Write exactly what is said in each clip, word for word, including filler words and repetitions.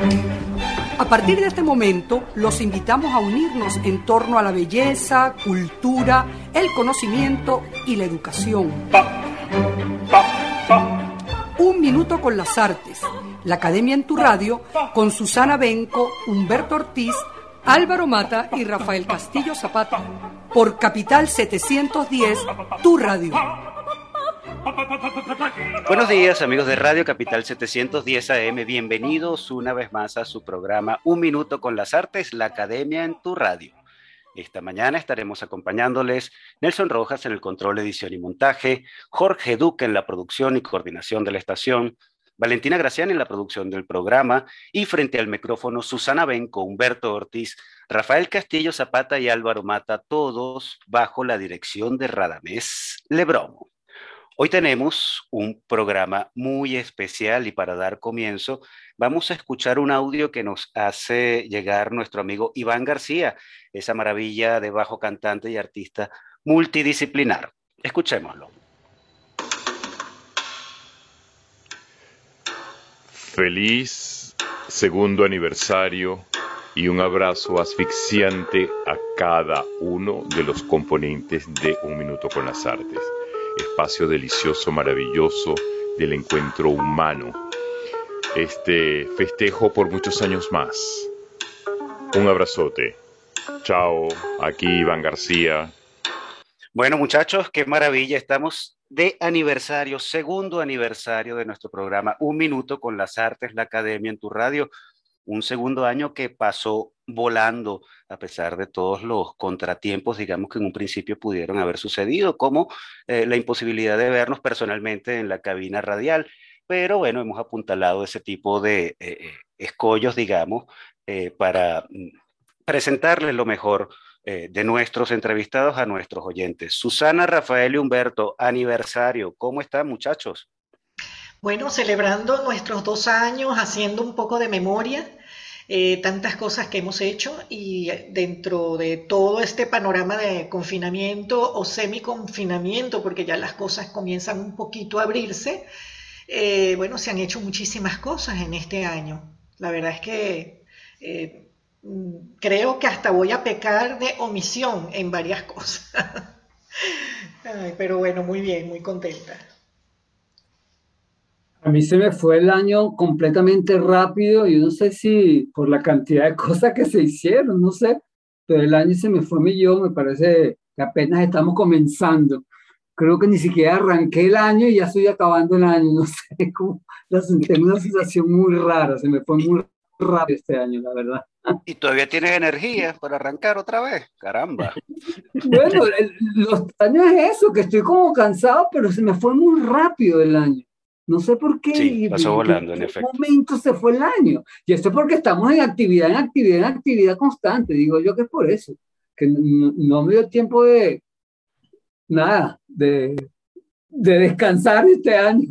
A partir de este momento, los invitamos a unirnos en torno a la belleza, cultura, el conocimiento y la educación. Un minuto con las artes. La Academia en tu Radio, con Susana Benco, Humberto Ortiz, Álvaro Mata y Rafael Castillo Zapata. Por Capital setecientos diez, tu radio. Buenos días, amigos de Radio Capital setecientos diez A M. Bienvenidos una vez más a su programa Un Minuto con las Artes, la Academia en tu Radio. Esta mañana estaremos acompañándoles Nelson Rojas en el control, edición y montaje, Jorge Duque en la producción y coordinación de la estación, Valentina Graciani en la producción del programa y frente al micrófono Susana Benco, Humberto Ortiz, Rafael Castillo Zapata y Álvaro Mata, todos bajo la dirección de Radamés Lebrón. Hoy tenemos un programa muy especial y para dar comienzo vamos a escuchar un audio que nos hace llegar nuestro amigo Iván García, esa maravilla de bajo cantante y artista multidisciplinar. Escuchémoslo. Feliz segundo aniversario y un abrazo asfixiante a cada uno de los componentes de Un Minuto con las Artes. Espacio delicioso, maravilloso del encuentro humano. Este festejo por muchos años más. Un abrazote. Chao, aquí Iván García. Bueno, muchachos, qué maravilla. Estamos de aniversario, segundo aniversario de nuestro programa Un Minuto con las Artes, la Academia en tu Radio. Un segundo año que pasó volando a pesar de todos los contratiempos, digamos, que en un principio pudieron haber sucedido, como eh, la imposibilidad de vernos personalmente en la cabina radial. Pero bueno, hemos apuntalado ese tipo de eh, escollos, digamos, eh, para mm, presentarles lo mejor eh, de nuestros entrevistados a nuestros oyentes. Susana, Rafael y Humberto, aniversario. ¿Cómo están, muchachos? Bueno, celebrando nuestros dos años, haciendo un poco de memoria, eh, tantas cosas que hemos hecho y dentro de todo este panorama de confinamiento o semi-confinamiento, porque ya las cosas comienzan un poquito a abrirse, eh, bueno, se han hecho muchísimas cosas en este año. La verdad es que eh, creo que hasta voy a pecar de omisión en varias cosas. Ay, pero bueno, muy bien, muy contenta. A mí se me fue el año completamente rápido y no sé si por la cantidad de cosas que se hicieron, no sé, pero el año se me fue a mí yo, me parece que apenas estamos comenzando. Creo que ni siquiera arranqué el año y ya estoy acabando el año, no sé, como la, tengo una sensación muy rara, se me fue muy rápido este año, la verdad. ¿Y todavía tienes energía para arrancar otra vez? Caramba. Bueno, el, los años es eso, que estoy como cansado, pero se me fue muy rápido el año. No sé por qué. Sí, pasó volando, en en efecto. qué momento se fue el año. Y esto es porque estamos en actividad, en actividad, en actividad constante. Digo yo que es por eso. Que no, no me dio tiempo de nada, de, de descansar este año.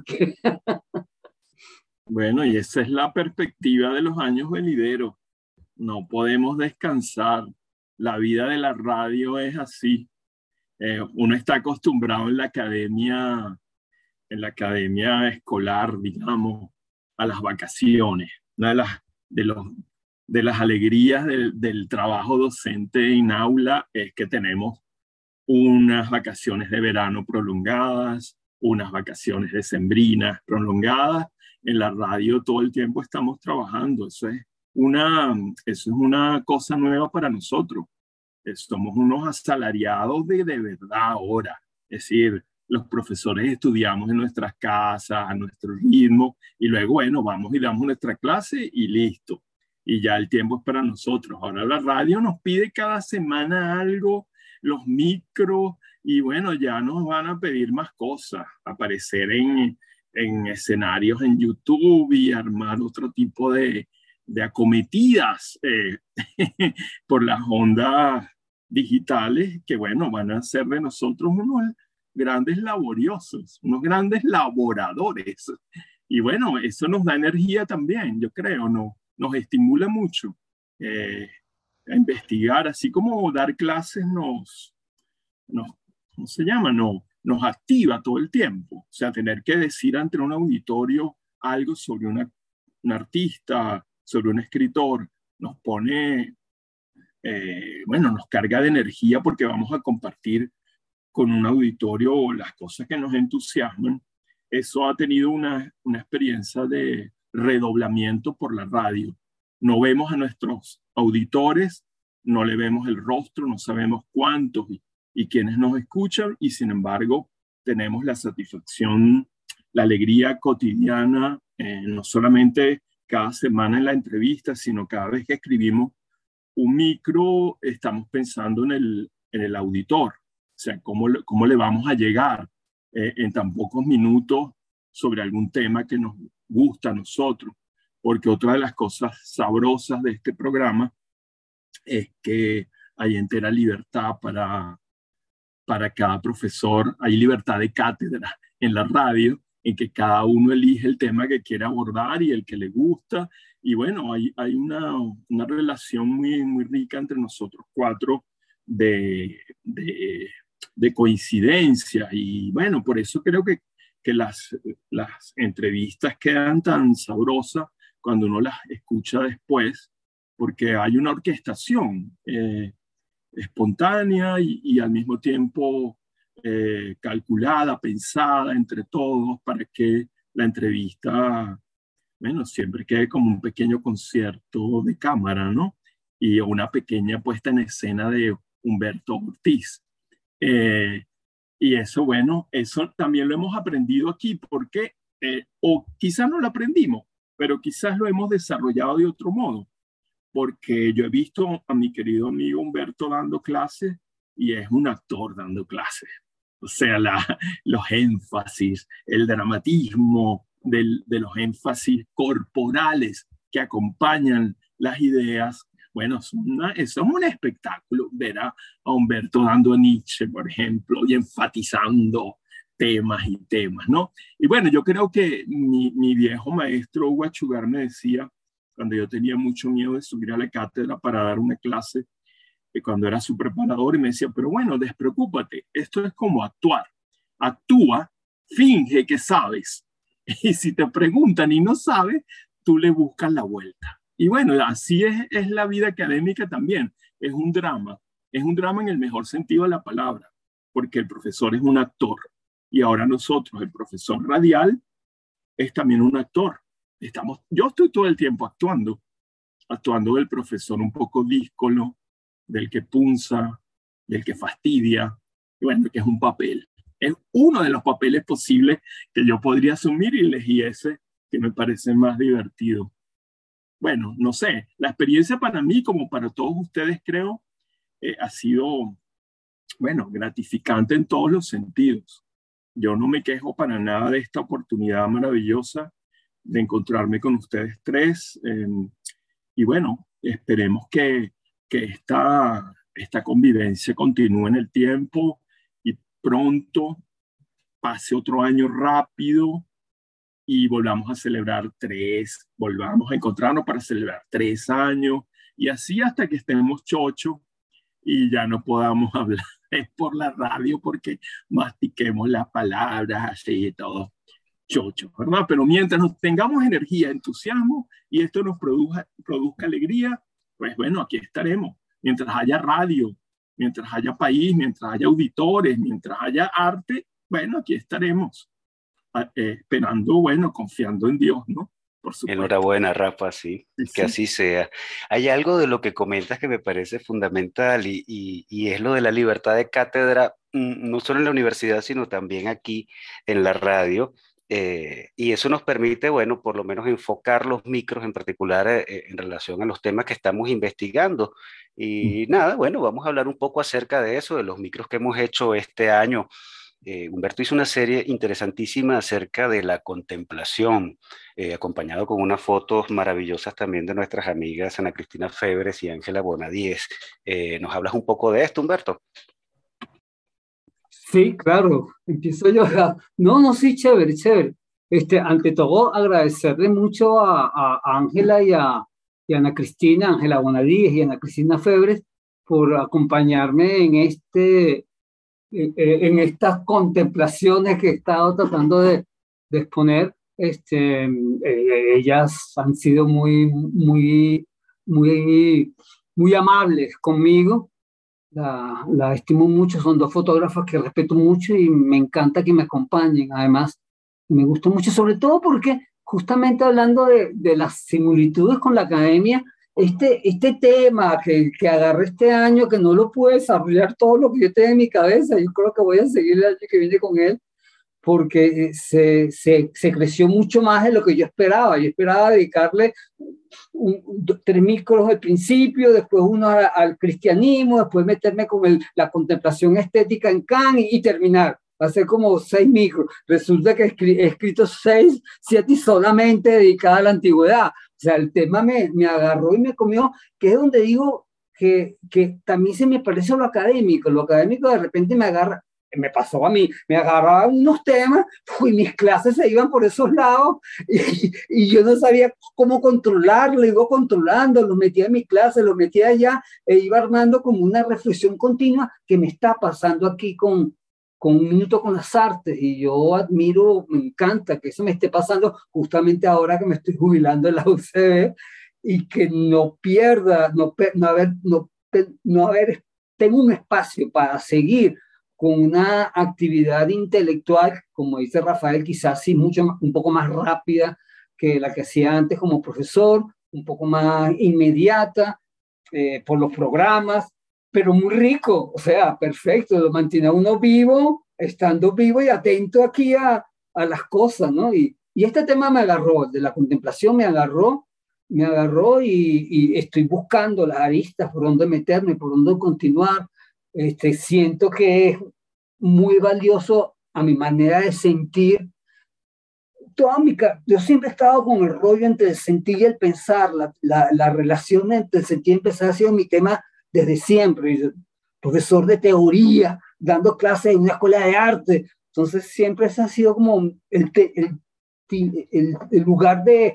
Bueno, y esa es la perspectiva de los años venideros. No podemos descansar. La vida de la radio es así. Eh, uno está acostumbrado en la academia... en la academia escolar, digamos, a las vacaciones. Una de las, de los, de las alegrías del, del trabajo docente en aula es que tenemos unas vacaciones de verano prolongadas, unas vacaciones decembrinas prolongadas. En la radio todo el tiempo estamos trabajando. Eso es una, eso es una cosa nueva para nosotros. Somos unos asalariados de, de verdad ahora. Es decir, los profesores estudiamos en nuestras casas, a nuestro ritmo, y luego, bueno, vamos y damos nuestra clase y listo. Y ya el tiempo es para nosotros. Ahora la radio nos pide cada semana algo, los micros, y bueno, ya nos van a pedir más cosas, aparecer en, en escenarios en YouTube y armar otro tipo de, de acometidas eh, por las ondas digitales que, bueno, van a hacer de nosotros unos grandes laboriosos, unos grandes laboradores. Y bueno, eso nos da energía también, yo creo, ¿no? Nos estimula mucho eh, a investigar, así como dar clases nos, nos, ¿cómo se llama? No, nos activa todo el tiempo. O sea, tener que decir ante un auditorio algo sobre una, un artista, sobre un escritor nos pone, eh, bueno, nos carga de energía porque vamos a compartir con un auditorio las cosas que nos entusiasman, eso ha tenido una, una experiencia de redoblamiento por la radio. No vemos a nuestros auditores, no le vemos el rostro, no sabemos cuántos y, y quiénes nos escuchan, y sin embargo tenemos la satisfacción, la alegría cotidiana, eh, no solamente cada semana en la entrevista, sino cada vez que escribimos un micro, estamos pensando en el, en el auditor. O sea, ¿cómo, cómo le vamos a llegar eh, en tan pocos minutos sobre algún tema que nos gusta a nosotros? Porque otra de las cosas sabrosas de este programa es que hay entera libertad para, para cada profesor, hay libertad de cátedra en la radio, en que cada uno elige el tema que quiere abordar y el que le gusta. Y bueno, hay, hay una, una relación muy, muy rica entre nosotros cuatro de, de, de coincidencia. Y bueno, por eso creo que, que las, las entrevistas quedan tan sabrosas cuando uno las escucha después, porque hay una orquestación eh, espontánea y, y al mismo tiempo eh, calculada, pensada entre todos para que la entrevista, bueno, siempre quede como un pequeño concierto de cámara, ¿no? Y una pequeña puesta en escena de Humberto Ortiz. Eh, y eso, bueno, eso también lo hemos aprendido aquí, porque, eh, o quizás no lo aprendimos, pero quizás lo hemos desarrollado de otro modo, porque yo he visto a mi querido amigo Humberto dando clases y es un actor dando clases. O sea, la, los énfasis, el dramatismo del, de los énfasis corporales que acompañan las ideas, bueno, son una, es un espectáculo ver a, a Humberto dando a Nietzsche, por ejemplo, y enfatizando temas y temas, ¿no? Y bueno, yo creo que mi, mi viejo maestro Hugo Achugar me decía, cuando yo tenía mucho miedo de subir a la cátedra para dar una clase, que cuando era su preparador, y me decía, pero bueno, despreocúpate, esto es como actuar. Actúa, finge que sabes. Y si te preguntan y no sabes, tú le buscas la vuelta. Y bueno, así es, es la vida académica también. Es un drama. Es un drama en el mejor sentido de la palabra, porque el profesor es un actor. Y ahora nosotros, el profesor radial, es también un actor. Estamos, yo estoy todo el tiempo actuando, actuando del profesor un poco díscolo, del que punza, del que fastidia, y bueno, que es un papel. Es uno de los papeles posibles que yo podría asumir y elegí ese que me parece más divertido. Bueno, no sé, la experiencia para mí, como para todos ustedes, creo, eh, ha sido, bueno, gratificante en todos los sentidos. Yo no me quejo para nada de esta oportunidad maravillosa de encontrarme con ustedes tres. Eh, y bueno, esperemos que, que esta, esta convivencia continúe en el tiempo y pronto pase otro año rápido y volvamos a celebrar tres, volvamos a encontrarnos para celebrar tres años y así hasta que estemos chochos y ya no podamos hablar por la radio porque mastiquemos las palabras así todo chocho, ¿verdad? Pero mientras nos tengamos energía, entusiasmo y esto nos produzca, produzca alegría, pues bueno, aquí estaremos. Mientras haya radio, mientras haya país, mientras haya auditores, mientras haya arte, bueno, aquí estaremos eh, esperando, bueno, confiando en Dios, ¿no? Por supuesto. Enhorabuena, Rafa, sí, sí, que sí. Así sea. Hay algo de lo que comentas que me parece fundamental y, y, y es lo de la libertad de cátedra, no solo en la universidad, sino también aquí en la radio. Eh, y eso nos permite, bueno, por lo menos enfocar los micros en particular eh, en relación a los temas que estamos investigando. Y nada, bueno, vamos a hablar un poco acerca de eso, de los micros que hemos hecho este año. Eh, Humberto hizo una serie interesantísima acerca de la contemplación, eh, acompañado con unas fotos maravillosas también de nuestras amigas Ana Cristina Febres y Ángela Bonadíez. Eh, ¿nos hablas un poco de esto, Humberto? Sí, claro, empiezo yo. No, no, sí, chévere, chévere. Este, ante todo, agradecerle mucho a Ángela y a, y a Ana Cristina, Ángela Bonadíez y Ana Cristina Febres, por acompañarme en, este, en, en estas contemplaciones que he estado tratando de, de exponer Este, eh, ellas han sido muy, muy, muy, muy amables conmigo. La, la estimo mucho, son dos fotógrafas que respeto mucho y me encanta que me acompañen. Además, me gusta mucho, sobre todo porque justamente hablando de, de las similitudes con la academia, este, este tema que, que agarré este año, que no lo pude desarrollar todo lo que yo tenía en mi cabeza, yo creo que voy a seguir el año que viene con él, porque se, se, se creció mucho más de lo que yo esperaba. Yo esperaba dedicarle un, un, tres micros al principio, después uno a, al cristianismo, después meterme con el, la contemplación estética en Kant y, y terminar. Va a ser como seis micros. Resulta que he escrito seis, siete y solamente dedicada a la antigüedad. O sea, el tema me, me agarró y me comió, que es donde digo que, que también se me parece lo académico. Lo académico de repente me agarra, me pasó a mí, me agarraban unos temas y mis clases se iban por esos lados y, y yo no sabía cómo controlarlo, iba controlando, lo metía en mi clase, lo metía allá e iba armando como una reflexión continua que me está pasando aquí con, con Un Minuto con las Artes, y yo admiro, me encanta que eso me esté pasando justamente ahora que me estoy jubilando en la U C B y que no pierda, no, no haber, no, no haber, tengo un espacio para seguir con una actividad intelectual, como dice Rafael, quizás sí mucho más, un poco más rápida que la que hacía antes como profesor, un poco más inmediata eh, por los programas, pero muy rico, o sea, perfecto, lo mantiene a uno vivo, estando vivo y atento aquí a, a las cosas, ¿no? Y, y este tema me agarró, de la contemplación me agarró, me agarró y, y estoy buscando las aristas por dónde meterme, por dónde continuar. Este, siento que es muy valioso a mi manera de sentir. Toda mi, yo siempre he estado con el rollo entre el sentir y el pensar, la, la, la relación entre el sentir y el pensar ha sido mi tema desde siempre. Yo, profesor de teoría, dando clases en una escuela de arte, entonces siempre ese ha sido como el, el, el, el lugar de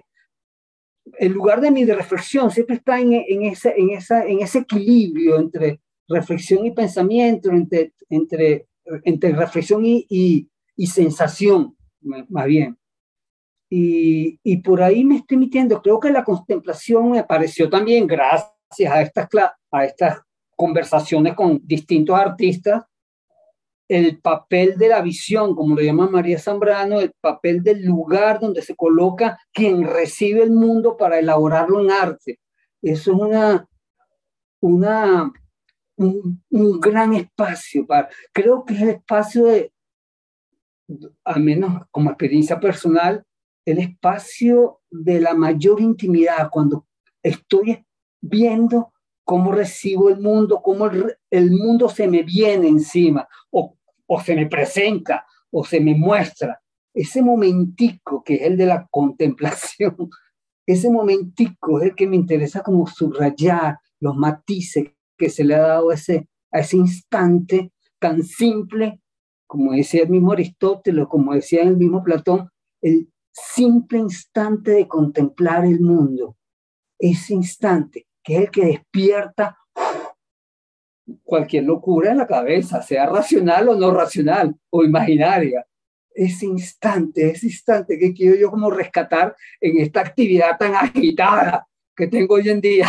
el lugar de mi de reflexión, siempre está en, en, ese, en, esa, en ese equilibrio entre reflexión y pensamiento, entre, entre, entre reflexión y, y, y sensación, más bien. Y, y por ahí me estoy metiendo. Creo que la contemplación me pareció también, gracias a estas, a estas conversaciones con distintos artistas, el papel de la visión, como lo llama María Zambrano, el papel del lugar donde se coloca quien recibe el mundo para elaborarlo en arte. Eso es una, una, un, un gran espacio. Para, creo que es el espacio de, al menos como experiencia personal, el espacio de la mayor intimidad, cuando estoy viendo cómo recibo el mundo, cómo el, el mundo se me viene encima, o, o se me presenta, o se me muestra. Ese momentico que es el de la contemplación, ese momentico es el que me interesa como subrayar los matices que se le ha dado a ese, a ese instante tan simple, como decía el mismo Aristóteles, como decía el mismo Platón, el simple instante de contemplar el mundo, ese instante que es el que despierta cualquier locura en la cabeza, sea racional o no racional, o imaginaria. Ese instante, ese instante que quiero yo como rescatar en esta actividad tan agitada que tengo hoy en día,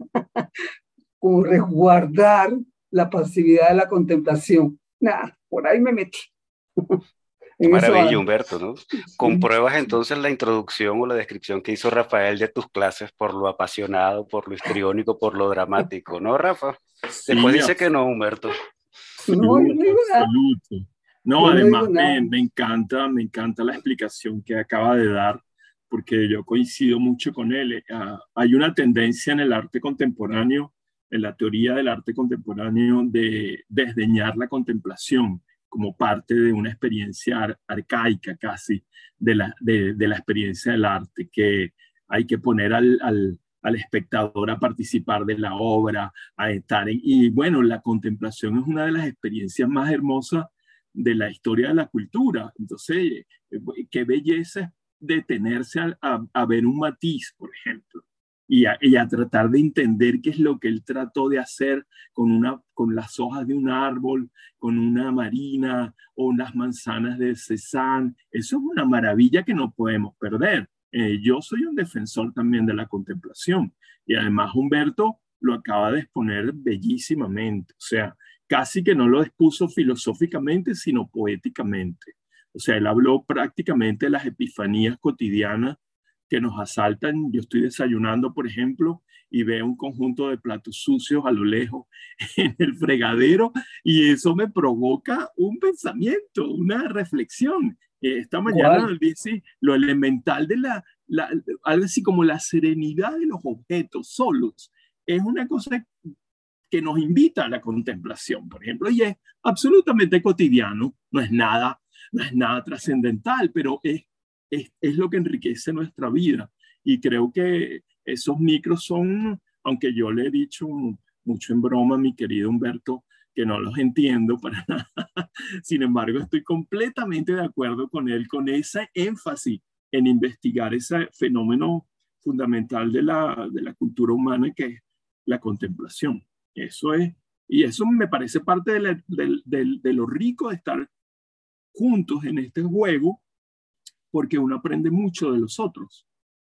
como resguardar la pasividad de la contemplación. Nada, por ahí me metí. Qué maravilla, Humberto, ¿no? ¿Compruebas entonces la introducción o la descripción que hizo Rafael de tus clases por lo apasionado, por lo histriónico, por lo dramático, ¿no, Rafa? Sí, después dice que no, Humberto. No, no digo nada. Absoluto. No, no además me, me encanta, me encanta la explicación que acaba de dar, porque yo coincido mucho con él. Uh, hay una tendencia en el arte contemporáneo, en la teoría del arte contemporáneo, de desdeñar la contemplación como parte de una experiencia ar arcaica casi de la, de, de la experiencia del arte, que hay que poner al, al, al espectador a participar de la obra, a estar en, y bueno, la contemplación es una de las experiencias más hermosas de la historia de la cultura. Entonces, qué belleza detenerse a, a, a ver un matiz, por ejemplo, y a, y a tratar de entender qué es lo que él trató de hacer con, una, con las hojas de un árbol, con una marina o unas manzanas de Cézanne. Eso es una maravilla que no podemos perder. Eh, yo soy un defensor también de la contemplación y además Humberto lo acaba de exponer bellísimamente, o sea, casi que no lo expuso filosóficamente, sino poéticamente. O sea, él habló prácticamente de las epifanías cotidianas que nos asaltan. Yo estoy desayunando, por ejemplo, y veo un conjunto de platos sucios a lo lejos en el fregadero y eso me provoca un pensamiento, una reflexión. Esta mañana dice lo elemental de la, la, algo así como la serenidad de los objetos solos. Es una cosa que nos invita a la contemplación, por ejemplo, y es absolutamente cotidiano, no es nada, no es nada trascendental, pero es, es, es lo que enriquece nuestra vida. Y creo que esos micros son, aunque yo le he dicho mucho en broma a mi querido Humberto, que no los entiendo para nada, sin embargo estoy completamente de acuerdo con él, con ese énfasis en investigar ese fenómeno fundamental de la, de la cultura humana que es la contemplación. Eso es, y eso me parece parte de, la, de, de, de lo rico de estar juntos en este juego, porque uno aprende mucho de los otros.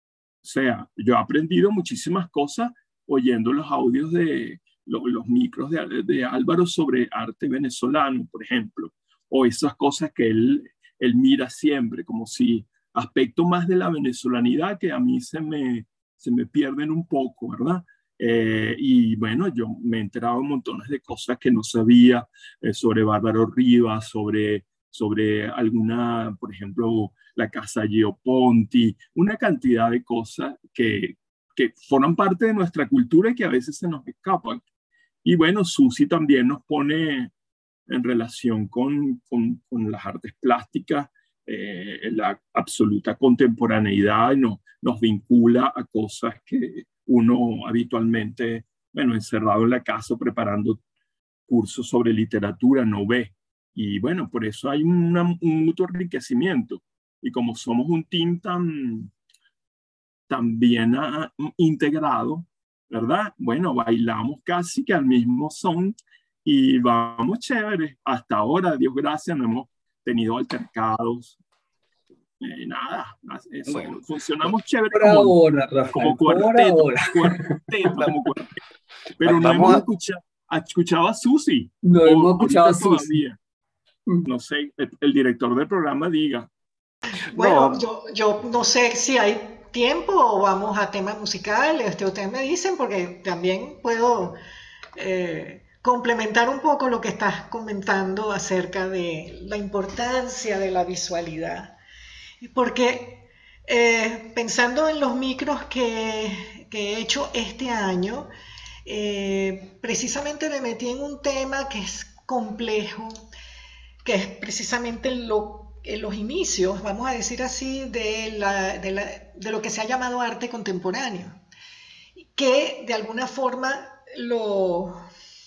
O sea, yo he aprendido muchísimas cosas oyendo los audios de los, los micros de, de Álvaro sobre arte venezolano, por ejemplo, o esas cosas que él, él mira siempre, como si aspectos más de la venezolanidad que a mí se me, se me pierden un poco, ¿verdad? Eh, y bueno, yo me he enterado de montones de cosas que no sabía eh, sobre Bárbaro Rivas, sobre, sobre alguna, por ejemplo, la casa Gio Ponti, una cantidad de cosas que, que forman parte de nuestra cultura y que a veces se nos escapan. Y bueno, Susi también nos pone en relación con, con, con las artes plásticas, eh, la absoluta contemporaneidad, y nos, nos vincula a cosas que uno habitualmente, bueno, encerrado en la casa preparando cursos sobre literatura, no ve. Y bueno, por eso hay una, un mutuo enriquecimiento. Y como somos un team tan, tan bien a, integrado, ¿verdad? Bueno, bailamos casi que al mismo son y vamos chévere. Hasta ahora, Dios gracias, no hemos tenido altercados. Eh, nada, eso, bueno, funcionamos chévere por como, ahora, Rafael, como por cuarteto, ahora. cuarteto, como cuarteto. Pero no Vamos hemos a... escuchado, escuchado a Susi. No o, hemos escuchado a Susi. Todavía. No sé, el, el director del programa diga. Bueno, No. yo, yo no sé si hay tiempo o vamos a temas musicales, este, ustedes me dicen, porque también puedo eh, complementar un poco lo que estás comentando acerca de la importancia de la visualidad. Porque eh, pensando en los micros que, que he hecho este año, eh, precisamente me metí en un tema que es complejo, que es precisamente lo, en los inicios, vamos a decir así, de, la, de, la, de lo que se ha llamado arte contemporáneo, que de alguna forma lo,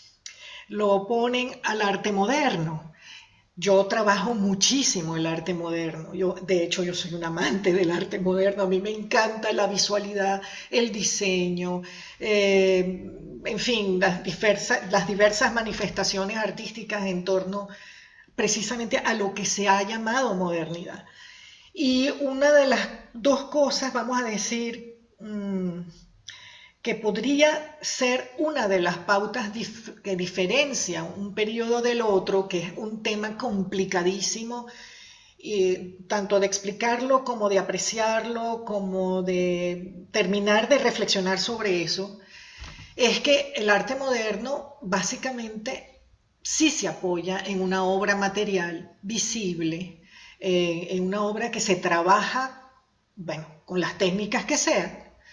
lo oponen al arte moderno. Yo trabajo muchísimo el arte moderno. Yo, de hecho, yo soy un amante del arte moderno. A mí me encanta la visualidad, el diseño, eh, en fin, las diversas, las diversas manifestaciones artísticas en torno precisamente a lo que se ha llamado modernidad. Y una de las dos cosas, vamos a decir, mmm, que podría ser una de las pautas dif- que diferencian un periodo del otro, que es un tema complicadísimo, eh, tanto de explicarlo como de apreciarlo, como de terminar de reflexionar sobre eso, es que el arte moderno básicamente sí se apoya en una obra material visible, eh, en una obra que se trabaja, bueno, con las técnicas que sean,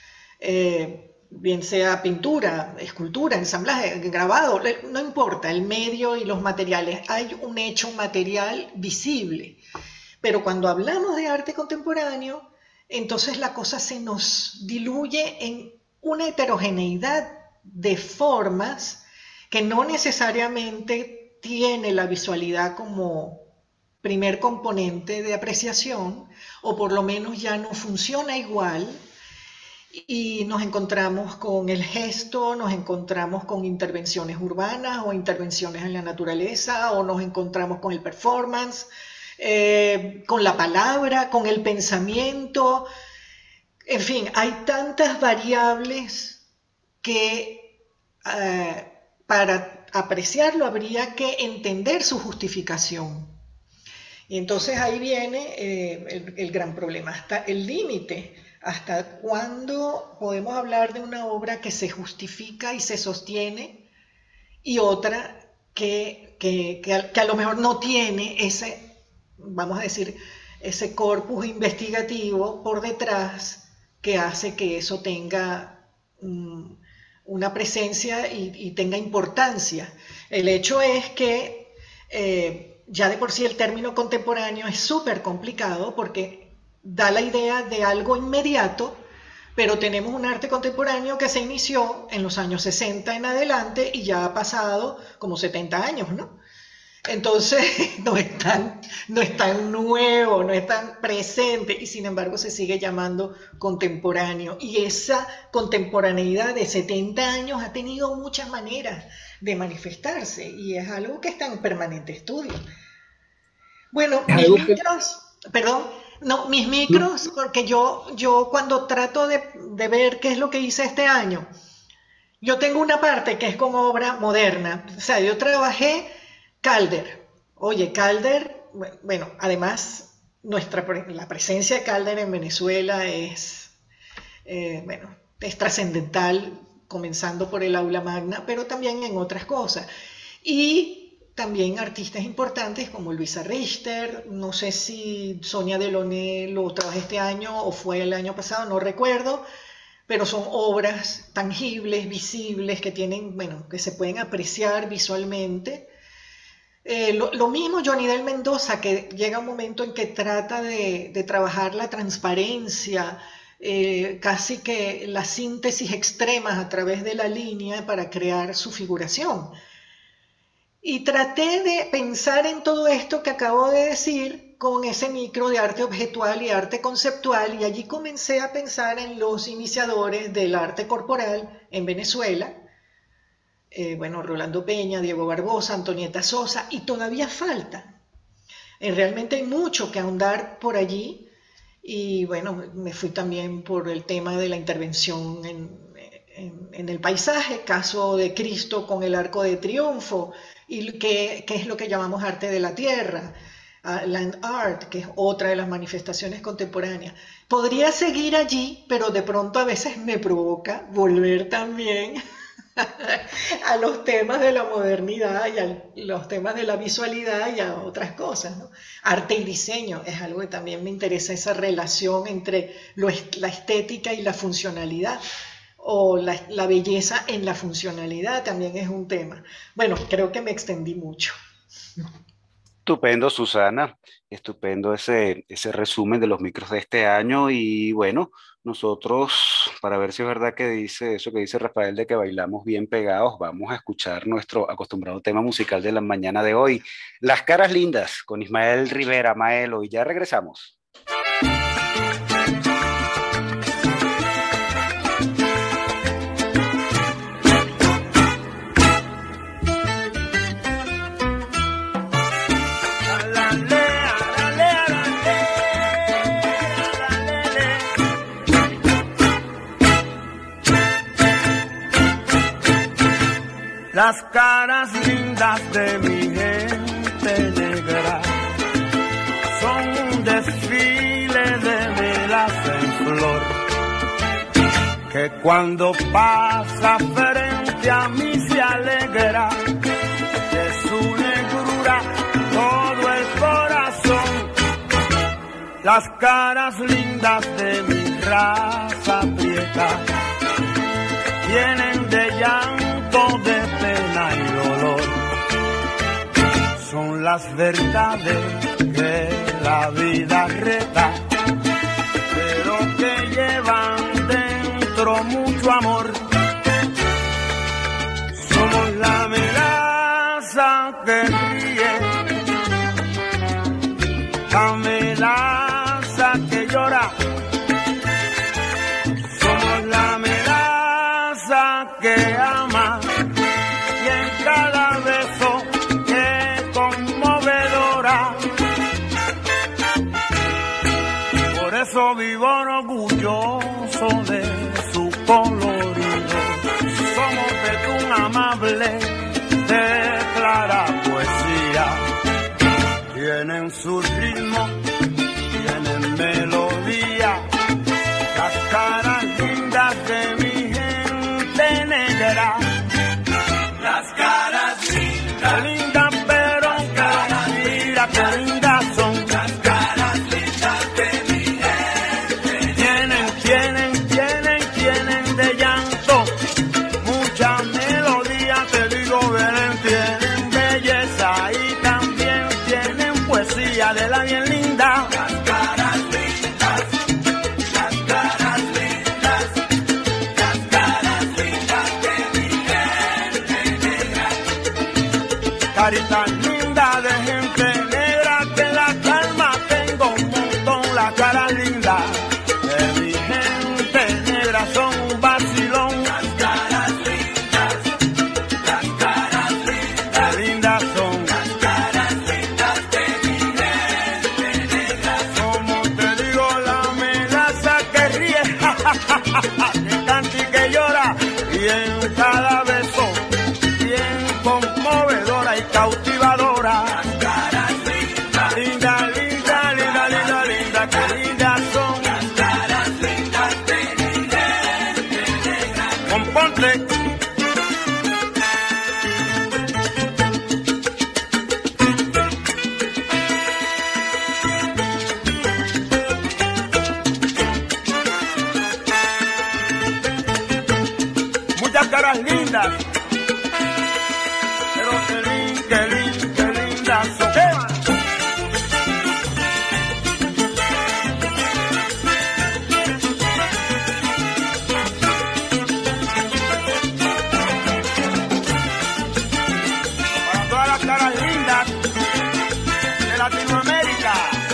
eh, bien sea pintura, escultura, ensamblaje, grabado, no importa, el medio y los materiales, hay un hecho material visible. Pero cuando hablamos de arte contemporáneo, entonces la cosa se nos diluye en una heterogeneidad de formas que no necesariamente tiene la visualidad como primer componente de apreciación, o por lo menos ya no funciona igual. y nos encontramos con el gesto, nos encontramos con intervenciones urbanas o intervenciones en la naturaleza, o nos encontramos con el performance, eh, con la palabra, con el pensamiento. En fin, hay tantas variables que eh, para apreciarlo habría que entender su justificación. Y entonces ahí viene eh, el, el gran problema, hasta el límite, hasta cuándo podemos hablar de una obra que se justifica y se sostiene y otra que, que, que, a, que a lo mejor no tiene ese, vamos a decir, ese corpus investigativo por detrás que hace que eso tenga um, una presencia y, y tenga importancia. El hecho es que eh, ya de por sí el término contemporáneo es súper complicado porque da la idea de algo inmediato, pero tenemos un arte contemporáneo que se inició en los años sesenta en adelante y ya ha pasado como setenta años, ¿no? Entonces no es tan, no es tan nuevo, no es tan presente y sin embargo se sigue llamando contemporáneo. Y esa contemporaneidad de setenta años ha tenido muchas maneras de manifestarse y es algo que está en permanente estudio. Bueno, mis micros, perdón, no, mis micros, porque yo, yo cuando trato de, de ver qué es lo que hice este año, yo tengo una parte que es con obra moderna, o sea, yo trabajé Calder. Oye, Calder, bueno, además nuestra, la presencia de Calder en Venezuela es, eh, bueno, es trascendental, comenzando por el aula magna, pero también en otras cosas. Y también artistas importantes como Luisa Richter, no sé si Sonia Delaunay lo trabajé este año o fue el año pasado, no recuerdo, pero son obras tangibles, visibles, que tienen, bueno, que se pueden apreciar visualmente. Eh, lo, lo mismo Johnny Del Mendoza, que llega un momento en que trata de, de trabajar la transparencia, eh, casi que las síntesis extremas a través de la línea para crear su figuración. Y traté de pensar en todo esto que acabo de decir con ese micro de arte objetual y arte conceptual, y allí comencé a pensar en los iniciadores del arte corporal en Venezuela. Eh, bueno, Rolando Peña, Diego Barbosa, Antonieta Sosa, y todavía falta. Eh, realmente hay mucho que ahondar por allí, y bueno, me fui también por el tema de la intervención en, en, en el paisaje, caso de Cristo con el Arco de Triunfo, y que, que es lo que llamamos arte de la tierra, uh, land art, que es otra de las manifestaciones contemporáneas. Podría seguir allí, pero de pronto a veces me provoca volver también a los temas de la modernidad y a los temas de la visualidad y a otras cosas, ¿no? Arte y diseño es algo que también me interesa, esa relación entre lo, la estética y la funcionalidad, o la, la belleza en la funcionalidad también es un tema. Bueno, creo que me extendí mucho. Estupendo, Susana, estupendo ese, ese resumen de los micros de este año. Y bueno, nosotros, para ver si es verdad que dice eso que dice Rafael de que bailamos bien pegados, vamos a escuchar nuestro acostumbrado tema musical de la mañana de hoy, Las Caras Lindas, con Ismael Rivera, Maelo, y ya regresamos. Las caras lindas de mi gente negra son un desfile de velas en flor, que cuando pasa frente a mí se alegra de su negrura todo el corazón. Las caras lindas de mi raza prieta vienen de llanto, de pena y dolor. Son las verdades que la vida reta, pero que llevan dentro mucho amor. Somos la melaza que ríe, la melaza que llora. Somos la mirada que ama y en cada beso que conmovedora. Por eso vivo orgulloso de su colorido. Somos de un amable, de clara poesía. Tienen su ritmo, tienen melodía, las caras lindas de mi gente negra. Las caras lindas, lindas pero que mira que lindas son. Las caras lindas de mi gente. Tienen, tienen, tienen, tienen de llanto mucha melodía, te digo, ven, tienen belleza y también tienen poesía de la bien linda. Las caras lindas, las caras lindas, las caras lindas de mi gente negra. Caritas lindas de gente negra que la calma tengo un montón. Las caras lindas de mi gente negra son un vacilón. Las caras lindas, las caras lindas, lindas son. Las caras lindas de mi gente negra. Como te digo, la amenaza que ríe, que canta y que llora, y en cada beso bien conmovedora y cautivadora. Las caras lindas, linda, linda, linda, linda, linda, que lindas son. Las caras lindas de mi gente negra. Componte. Muchas caras lindas, pero qué lindas, qué lindas, qué lindas son. Para todas las caras lindas de Latinoamérica.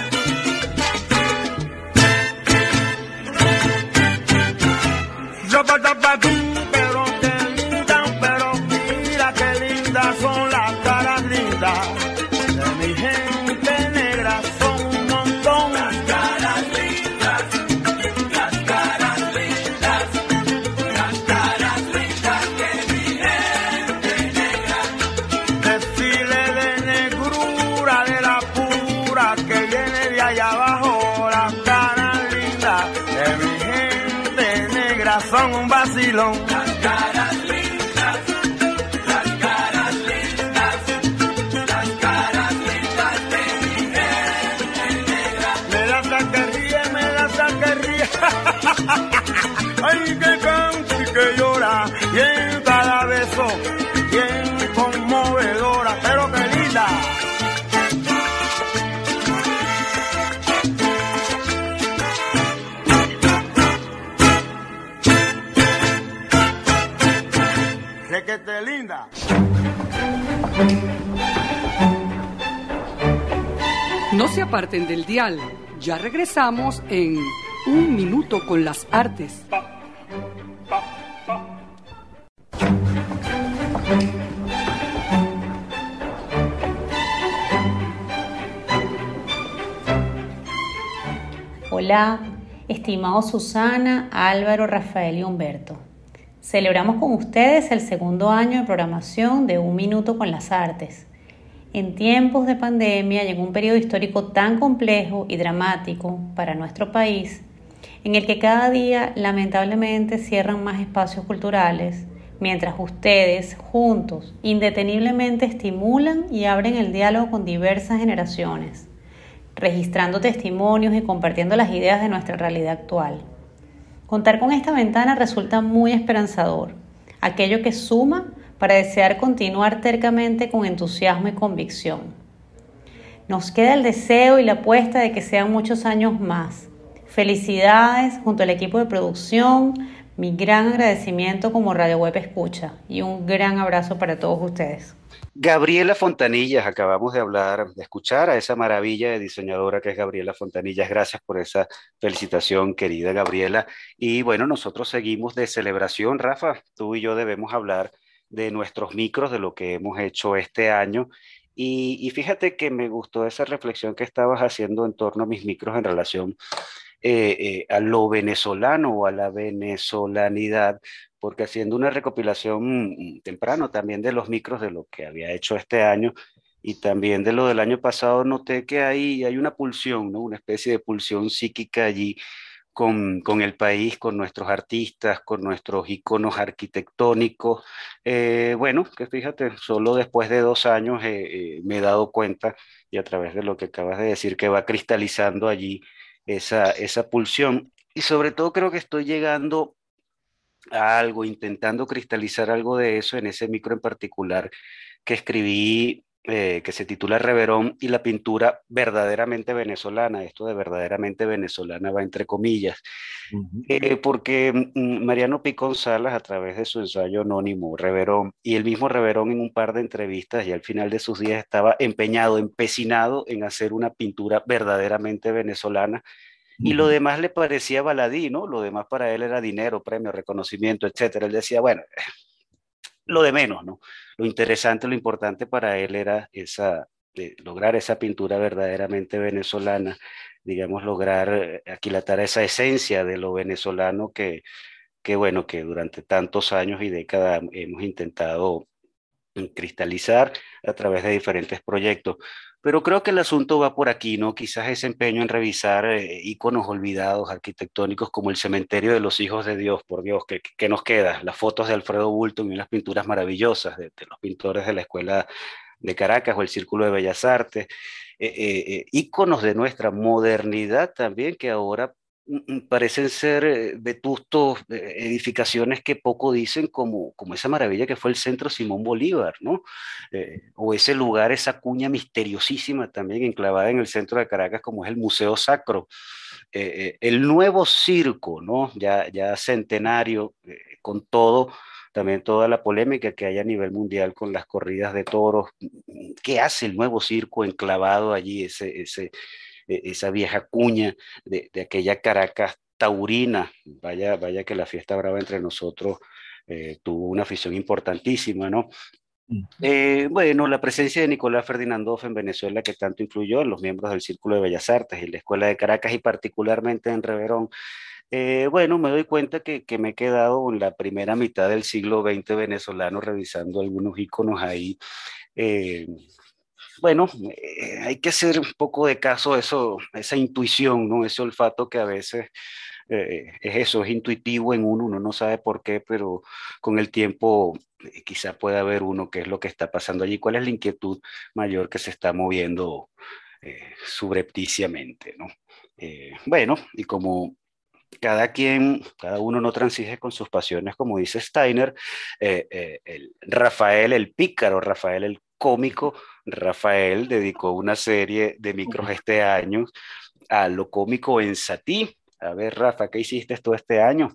Yo pa ta pa tum, pero qué lindas, pero mira qué lindas son las caras lindas de mi gente negra, son un montón. Las caras lindas, las caras lindas, las caras lindas de mi gente negra. Desfile de negrura de la pura que viene de allá abajo. Las caras lindas de mi gente negra son un vacilón. Las caras lindas, las caras lindas, las caras lindas de mi gente negra. Me la saca ríe, me la saca ríe. Ay, que canta y que llora, y en cada beso bien conmovedora, pero que linda. Requete linda. No se aparten del dial. Ya regresamos en Un Minuto con las Artes. Hola, estimados Susana, Álvaro, Rafael y Humberto. Celebramos con ustedes el segundo año de programación de Un Minuto con las Artes. En tiempos de pandemia llegó un periodo histórico tan complejo y dramático para nuestro país, en el que cada día lamentablemente cierran más espacios culturales, mientras ustedes juntos indeteniblemente estimulan y abren el diálogo con diversas generaciones, registrando testimonios y compartiendo las ideas de nuestra realidad actual. Contar con esta ventana resulta muy esperanzador, aquello que suma para desear continuar tercamente con entusiasmo y convicción. Nos queda el deseo y la apuesta de que sean muchos años más. Felicidades junto al equipo de producción, Mi gran agradecimiento como Radio Web Escucha y un gran abrazo para todos ustedes. Gabriela Fontanillas, acabamos de hablar, de escuchar a esa maravilla de diseñadora que es Gabriela Fontanillas. Gracias por esa felicitación, querida Gabriela. Y bueno, nosotros seguimos de celebración, Rafa. Tú y yo debemos hablar de nuestros micros, de lo que hemos hecho este año. Y, y fíjate que me gustó esa reflexión que estabas haciendo en torno a mis micros en relación eh, eh, a lo venezolano o a la venezolanidad, porque haciendo una recopilación mm, temprano también de los micros de lo que había hecho este año y también de lo del año pasado, noté que hay, hay una pulsión, ¿no? Una especie de pulsión psíquica allí con, con el país, con nuestros artistas, con nuestros iconos arquitectónicos. Eh, bueno, que fíjate, solo después de dos años eh, eh, me he dado cuenta, y a través de lo que acabas de decir, que va cristalizando allí esa, esa pulsión. Y sobre todo creo que estoy llegando a algo, intentando cristalizar algo de eso en ese micro en particular que escribí, eh, que se titula Reverón y la pintura verdaderamente venezolana. Esto de verdaderamente venezolana va entre comillas, Uh-huh. eh, porque mm, Mariano Picón Salas, a través de su ensayo anónimo Reverón, y el mismo Reverón en un par de entrevistas y al final de sus días estaba empeñado, empecinado en hacer una pintura verdaderamente venezolana, y lo Uh-huh. demás le parecía baladí, ¿no? Lo demás para él era dinero, premio, reconocimiento, etcétera. Él decía, bueno, lo de menos, ¿no? Lo interesante, lo importante para él era esa, eh, lograr esa pintura verdaderamente venezolana, digamos, lograr eh, aquilatar esa esencia de lo venezolano que, que, bueno, que durante tantos años y décadas hemos intentado cristalizar a través de diferentes proyectos. Pero creo que el asunto va por aquí, ¿no? Quizás ese empeño en revisar eh, íconos olvidados arquitectónicos como el Cementerio de los Hijos de Dios, por Dios, ¿qué, qué nos queda? Las fotos de Alfredo Bulton y unas pinturas maravillosas de, de los pintores de la Escuela de Caracas o el Círculo de Bellas Artes, eh, eh, eh, íconos de nuestra modernidad también que ahora mm, mm, parecen ser eh, vetustos, eh, edificaciones que poco dicen, como, como esa maravilla que fue el Centro Simón Bolívar, ¿no? Eh, o ese lugar, esa cuña misteriosísima también enclavada en el centro de Caracas como es el Museo Sacro. Eh, eh, el nuevo circo, ¿no? Ya, ya centenario, eh, con todo, también toda la polémica que hay a nivel mundial con las corridas de toros. ¿Qué hace el nuevo circo enclavado allí, ese, ese, eh, esa vieja cuña de, de aquella Caracas taurina? Vaya, vaya que la fiesta brava entre nosotros eh, tuvo una afición importantísima, ¿no? Eh, bueno, la presencia de Nicolás Ferdinandov en Venezuela, que tanto influyó en los miembros del Círculo de Bellas Artes y la Escuela de Caracas y particularmente en Reverón. Eh, bueno, me doy cuenta que, que me he quedado en la primera mitad del siglo veinte venezolano revisando algunos íconos ahí. Eh, bueno, eh, hay que hacer un poco de caso a eso, a esa intuición, ¿no? Ese olfato que a veces eh, es eso, es intuitivo en uno, uno no sabe por qué, pero con el tiempo eh, quizá pueda haber uno qué es lo que está pasando allí, cuál es la inquietud mayor que se está moviendo eh, subrepticiamente, ¿no? Eh, bueno, y como cada quien, cada uno no transige con sus pasiones, como dice Steiner, eh, eh, el Rafael el pícaro, Rafael el cómico, Rafael dedicó una serie de micros este año a lo cómico en Satí. A ver, Rafa, ¿qué hiciste tú este año?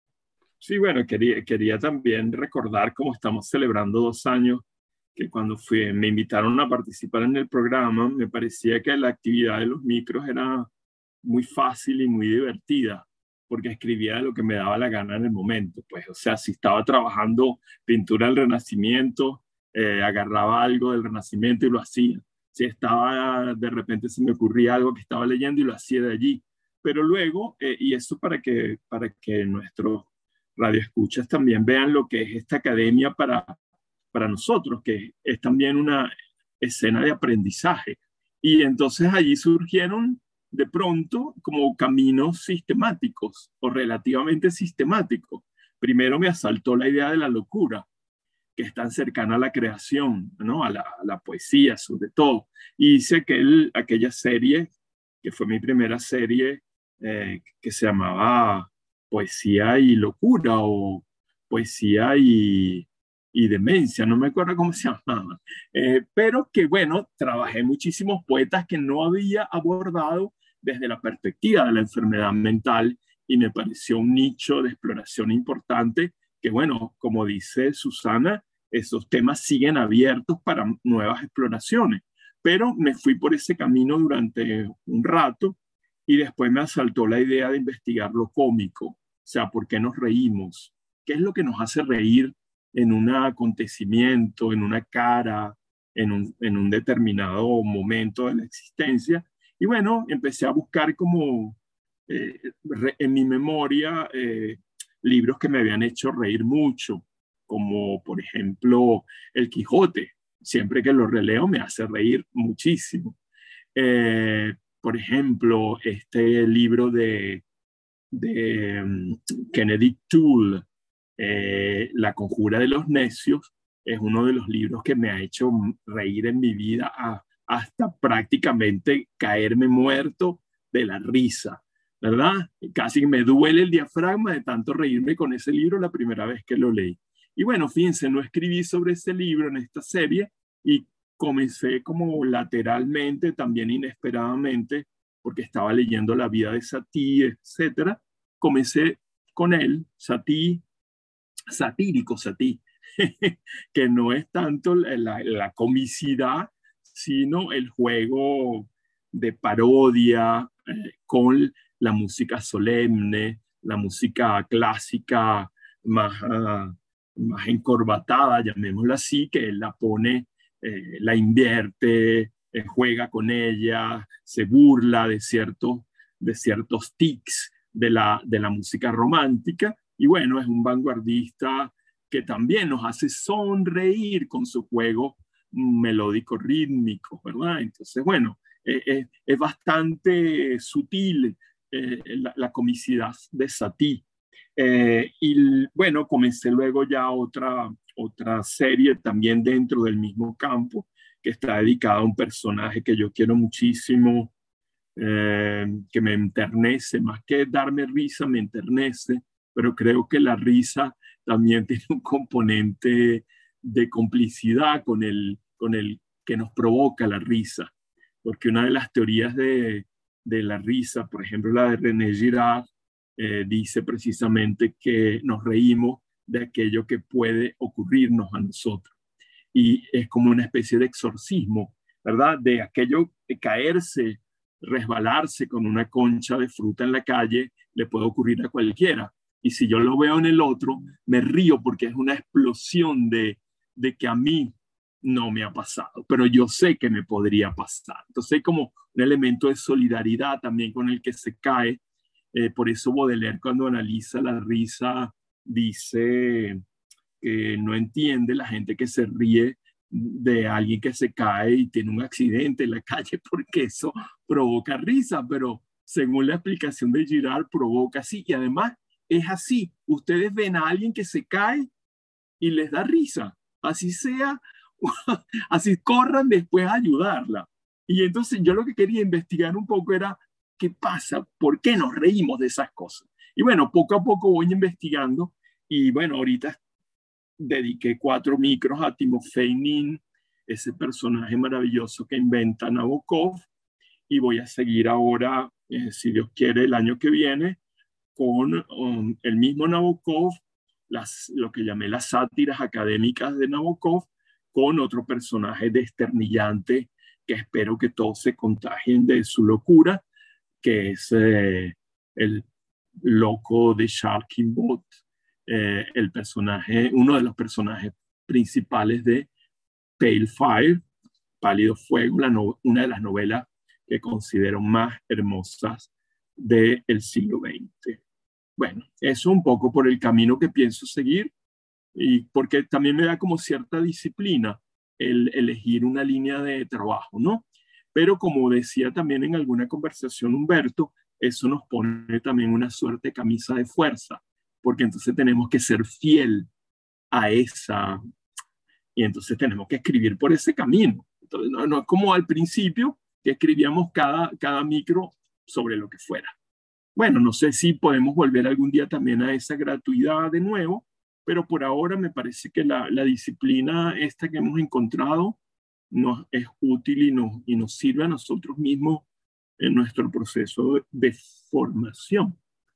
Sí, bueno, quería, quería también recordar cómo estamos celebrando dos años, que cuando fui, me invitaron a participar en el programa, me parecía que la actividad de los micros era muy fácil y muy divertida, porque escribía de lo que me daba la gana en el momento. Pues, o sea, si estaba trabajando pintura del Renacimiento, eh, agarraba algo del Renacimiento y lo hacía. Si estaba, de repente se me ocurría algo que estaba leyendo y lo hacía de allí. Pero luego, eh, y eso para que, para que nuestros radioescuchas también vean lo que es esta academia para, para nosotros, que es también una escena de aprendizaje. Y entonces allí surgieron de pronto como caminos sistemáticos o relativamente sistemáticos. Primero me asaltó la idea de la locura, que es tan cercana a la creación, ¿no? a, la, a la poesía sobre todo. Y hice aquel, aquella serie, que fue mi primera serie, eh, que se llamaba Poesía y Locura o Poesía y, y Demencia, no me acuerdo cómo se llamaba. Eh, pero que bueno, trabajé muchísimos poetas que no había abordado desde la perspectiva de la enfermedad mental y me pareció un nicho de exploración importante que, bueno, como dice Susana, esos temas siguen abiertos para nuevas exploraciones. Pero me fui por ese camino durante un rato y después me asaltó la idea de investigar lo cómico. O sea, ¿por qué nos reímos? ¿Qué es lo que nos hace reír en un acontecimiento, en una cara, en un, en un determinado momento de la existencia? Y bueno, empecé a buscar como eh, re, en mi memoria eh, libros que me habían hecho reír mucho, como por ejemplo El Quijote. Siempre que lo releo me hace reír muchísimo. Eh, por ejemplo, este libro de, de um, Kennedy Toole, eh, La Conjura de los Necios, es uno de los libros que me ha hecho reír en mi vida a, hasta prácticamente caerme muerto de la risa, ¿verdad? Casi me duele el diafragma de tanto reírme con ese libro la primera vez que lo leí. Y bueno, fíjense, no escribí sobre ese libro en esta serie y comencé como lateralmente, también inesperadamente, porque estaba leyendo la vida de Satie, etcétera. Comencé con él, Satie, satírico Satie, que no es tanto la, la comicidad, sino el juego de parodia eh, con la música solemne, la música clásica más... Uh, más encorbatada, llamémosla así, que él la pone, eh, la invierte, eh, juega con ella, se burla de, cierto, de ciertos tics de la, de la música romántica, y bueno, es un vanguardista que también nos hace sonreír con su juego melódico rítmico, ¿verdad? Entonces, bueno, eh, eh, es bastante sutil eh, la, la comicidad de Satie. Eh, y bueno, comencé luego ya otra, otra serie también dentro del mismo campo, que está dedicada a un personaje que yo quiero muchísimo, eh, que me enternece, más que darme risa, me enternece, pero creo que la risa también tiene un componente de complicidad con el, con el que nos provoca la risa, porque una de las teorías de, de la risa, por ejemplo la de René Girard, Eh, dice precisamente que nos reímos de aquello que puede ocurrirnos a nosotros. Y es como una especie de exorcismo, ¿verdad? De aquello de caerse, resbalarse con una concha de fruta en la calle, le puede ocurrir a cualquiera. Y si yo lo veo en el otro, me río porque es una explosión de, de que a mí no me ha pasado, pero yo sé que me podría pasar. Entonces hay como un elemento de solidaridad también con el que se cae. Eh, por eso Baudelaire, cuando analiza la risa, dice que no entiende la gente que se ríe de alguien que se cae y tiene un accidente en la calle, porque eso provoca risa, pero según la explicación de Girard, provoca así. Y además es así. Ustedes ven a alguien que se cae y les da risa. Así sea, así corran después a ayudarla. Y entonces yo lo que quería investigar un poco era ¿qué pasa? ¿Por qué nos reímos de esas cosas? Y bueno, poco a poco voy investigando y bueno, ahorita dediqué cuatro micros a Timofey Nin, ese personaje maravilloso que inventa Nabokov, y voy a seguir ahora, eh, si Dios quiere, el año que viene, con um, el mismo Nabokov, las, lo que llamé las sátiras académicas de Nabokov, con otro personaje desternillante que espero que todos se contagien de su locura, que es eh, el loco de Sharkinbot, eh, el personaje, uno de los personajes principales de Pale Fire, Pálido Fuego, la no, una de las novelas que considero más hermosas del siglo veinte. Bueno, eso un poco por el camino que pienso seguir y porque también me da como cierta disciplina el elegir una línea de trabajo, ¿no? Pero como decía también en alguna conversación Humberto, eso nos pone también una suerte de camisa de fuerza, porque entonces tenemos que ser fiel a esa, y entonces tenemos que escribir por ese camino. Entonces no, no es como al principio que escribíamos cada, cada micro sobre lo que fuera. Bueno, no sé si podemos volver algún día también a esa gratuidad de nuevo, pero por ahora me parece que la, la disciplina esta que hemos encontrado nos es útil y nos, y nos sirve a nosotros mismos en nuestro proceso de, de formación.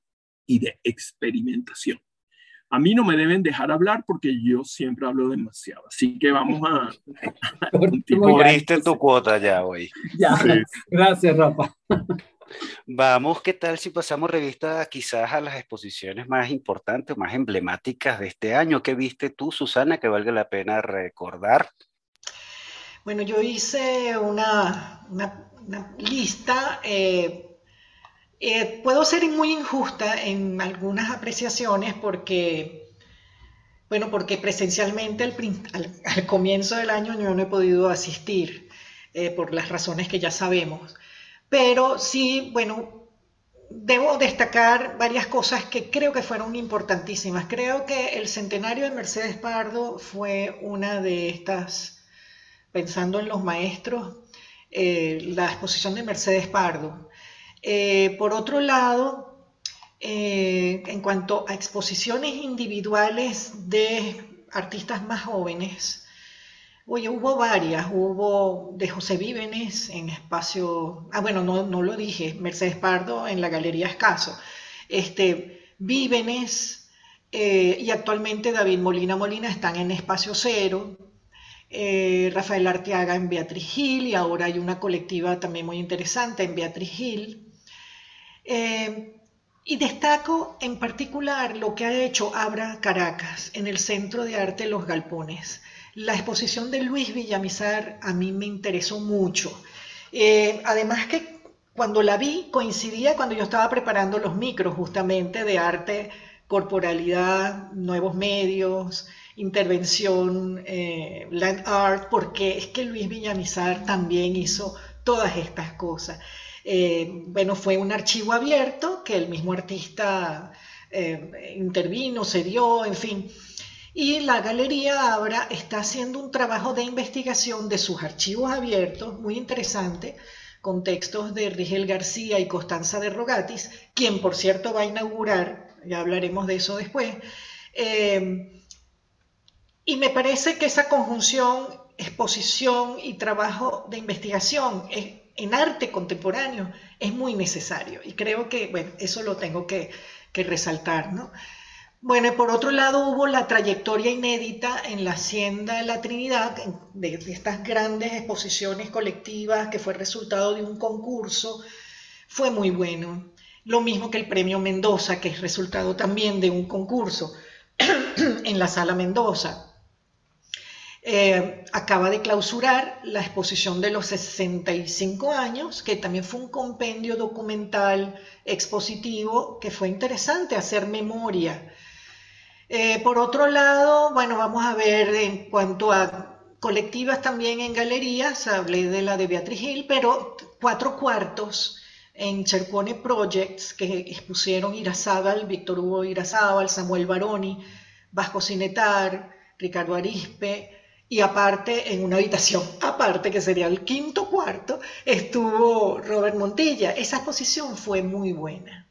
y de experimentación. A mí no me deben dejar hablar porque yo siempre hablo demasiado, así que vamos a... a Cubriste tu cuota ya hoy. Ya, sí. Gracias, Rafa. Vamos, ¿qué tal si pasamos revista quizás a las exposiciones más importantes, más emblemáticas de este año? ¿Qué viste tú, Susana, que valga la pena recordar? Bueno, yo hice una, una, una lista, eh, eh, puedo ser muy injusta en algunas apreciaciones porque, bueno, porque presencialmente al, al, al comienzo del año yo no he podido asistir eh, por las razones que ya sabemos. Pero sí, bueno, debo destacar varias cosas que creo que fueron importantísimas. Creo que el centenario de Mercedes Pardo fue una de estas, pensando en los maestros, eh, la exposición de Mercedes Pardo. Eh, por otro lado, eh, en cuanto a exposiciones individuales de artistas más jóvenes, oye, hubo varias, hubo de José Vívenes en espacio, ah bueno, no, no lo dije, Mercedes Pardo en la Galería Escaso, este, Vívenes eh, y actualmente David Molina Molina están en Espacio Cero, eh, Rafael Arteaga en Beatriz Gil y ahora hay una colectiva también muy interesante en Beatriz Gil. Eh, y destaco en particular lo que ha hecho Abra Caracas en el Centro de Arte Los Galpones. La exposición de Luis Villamizar a mí me interesó mucho. Eh, además que cuando la vi coincidía cuando yo estaba preparando los micros justamente de arte, corporalidad, nuevos medios, intervención, eh, land art, porque es que Luis Villamizar también hizo todas estas cosas. Eh, bueno, fue un archivo abierto que el mismo artista eh, intervino, se dio, en fin. Y la Galería Abra está haciendo un trabajo de investigación de sus archivos abiertos, muy interesante, con textos de Rigel García y Costanza de Rogatis, quien por cierto va a inaugurar, ya hablaremos de eso después, eh, y me parece que esa conjunción, exposición y trabajo de investigación es, en arte contemporáneo es muy necesario, y creo que, bueno, eso lo tengo que, que resaltar, ¿no? Bueno, y por otro lado hubo la trayectoria inédita en la Hacienda de la Trinidad, de, de estas grandes exposiciones colectivas que fue resultado de un concurso, fue muy bueno. Lo mismo que el Premio Mendoza, que es resultado también de un concurso en la Sala Mendoza. Eh, acaba de clausurar la exposición de los sesenta y cinco años, que también fue un compendio documental expositivo que fue interesante hacer memoria. Eh, por otro lado, bueno, vamos a ver en cuanto a colectivas también en galerías, hablé de la de Beatriz Gil, pero Cuatro Cuartos en Chercone Projects, que expusieron Irazábal, Víctor Hugo Irazábal, Samuel Baroni, Vasco Cinetar, Ricardo Arispe, y aparte, en una habitación aparte, que sería el quinto cuarto, estuvo Robert Montilla. Esa exposición fue muy buena.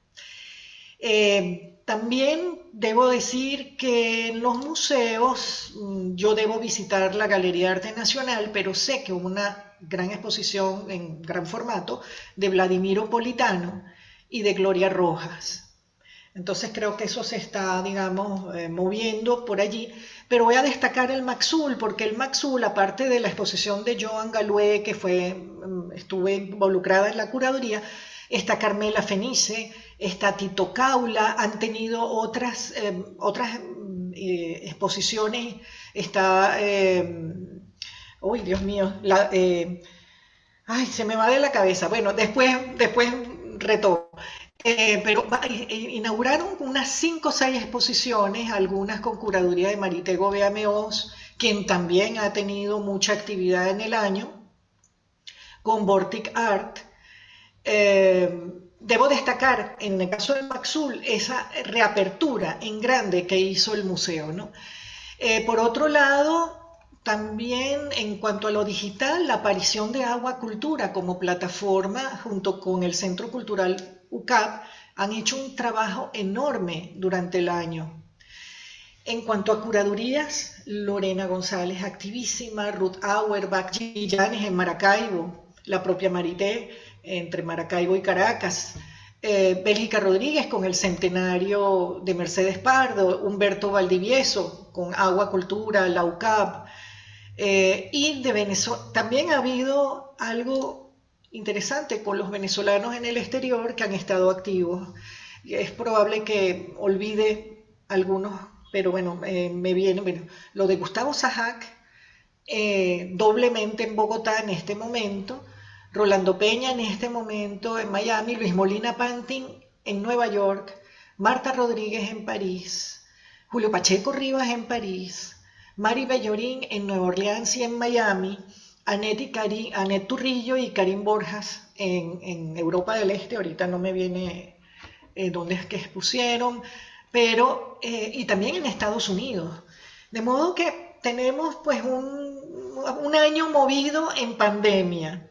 Eh, También debo decir que en los museos, yo debo visitar la Galería de Arte Nacional, pero sé que hubo una gran exposición en gran formato de Vladimiro Politano y de Gloria Rojas. Entonces creo que eso se está, digamos, eh, moviendo por allí. Pero voy a destacar el Maxul, porque el Maxul, aparte de la exposición de Joan Galué, que fue, estuve involucrada en la curaduría, está Carmela Fenice, está Tito Caula, han tenido otras, eh, otras eh, exposiciones, está, eh, uy, Dios mío, la, eh, ay, se me va de la cabeza, bueno, después, después retomo. Eh, pero inauguraron unas cinco o seis exposiciones, algunas con curaduría de Marité Gobea Meós, quien también ha tenido mucha actividad en el año, con Vortic Art. Eh, debo destacar, en el caso del Maxul, esa reapertura en grande que hizo el museo, ¿no? Eh, por otro lado, también en cuanto a lo digital, la aparición de Agua Cultura como plataforma junto con el Centro Cultural U C A P han hecho un trabajo enorme durante el año. En cuanto a curadurías, Lorena González, activísima, Ruth Auerbach, Gillanes en Maracaibo, la propia Marité entre Maracaibo y Caracas, eh, Bélgica Rodríguez con el centenario de Mercedes Pardo, Humberto Valdivieso con Agua Cultura, la U C A P, eh, y de Venezuela también ha habido algo interesante con los venezolanos en el exterior que han estado activos. Es probable que olvide algunos, pero bueno, eh, me viene bueno, lo de Gustavo Sajac, eh, doblemente en Bogotá en este momento, Rolando Peña en este momento en Miami, Luis Molina Pantin en Nueva York, Marta Rodríguez en París, Julio Pacheco Rivas en París, Mari Bellorín en Nueva Orleans y en Miami, Annette, Cari, Annette Turrillo y Karim Borjas en, en Europa del Este, ahorita no me viene eh, dónde es que expusieron, pero eh, y también en Estados Unidos. De modo que tenemos pues un, un año movido en pandemia.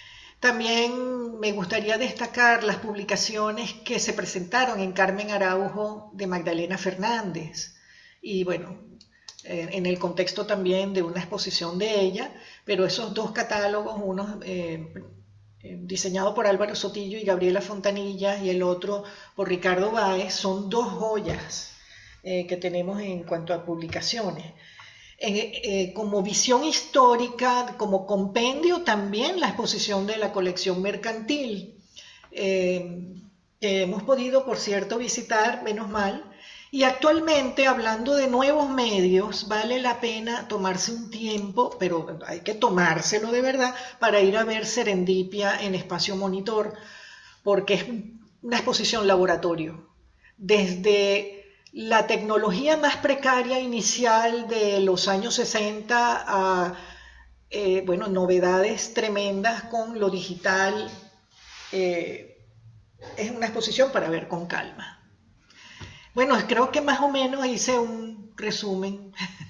También me gustaría destacar las publicaciones que se presentaron en Carmen Araujo de Magdalena Fernández y bueno, en el contexto también de una exposición de ella, pero esos dos catálogos, uno eh, diseñado por Álvaro Sotillo y Gabriela Fontanilla y el otro por Ricardo Báez, son dos joyas eh, que tenemos en cuanto a publicaciones. Eh, eh, como visión histórica, como compendio también la exposición de la colección mercantil, eh, que hemos podido, por cierto, visitar, menos mal. Y actualmente, hablando de nuevos medios, vale la pena tomarse un tiempo, pero hay que tomárselo de verdad, para ir a ver Serendipia en Espacio Monitor, porque es una exposición laboratorio. Desde la tecnología más precaria inicial de los años sesenta a eh, bueno, novedades tremendas con lo digital, eh, es una exposición para ver con calma. Bueno, creo que más o menos hice un resumen.